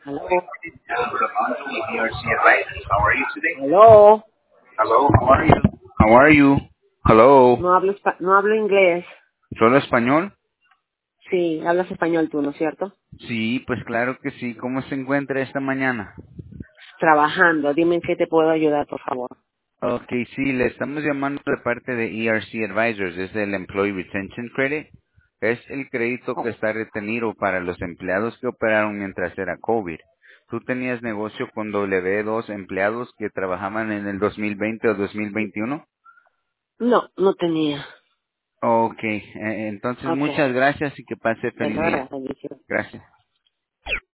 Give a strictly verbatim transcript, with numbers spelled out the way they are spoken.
Aló. E R C Advisors. How are you today? Aló. Hello, how are you? How are you? Hello. No hablo, espa- no hablo inglés. ¿Solo español? Sí, hablas español tú, ¿no es cierto? Sí, pues claro que sí. ¿Cómo se encuentra esta mañana? Trabajando. Dime en qué te puedo ayudar, por favor. Ok, sí, le estamos llamando de parte de E R C Advisors, es el Employee Retention Credit. Es el crédito que Oh, está retenido para los empleados que operaron mientras era COVID. ¿Tú tenías negocio con W dos empleados que trabajaban en el dos mil veinte o dos mil veintiuno? no, no tenía. Ok, eh, entonces Ok. muchas gracias y que pase De feliz día. nada, bendiciones. Gracias.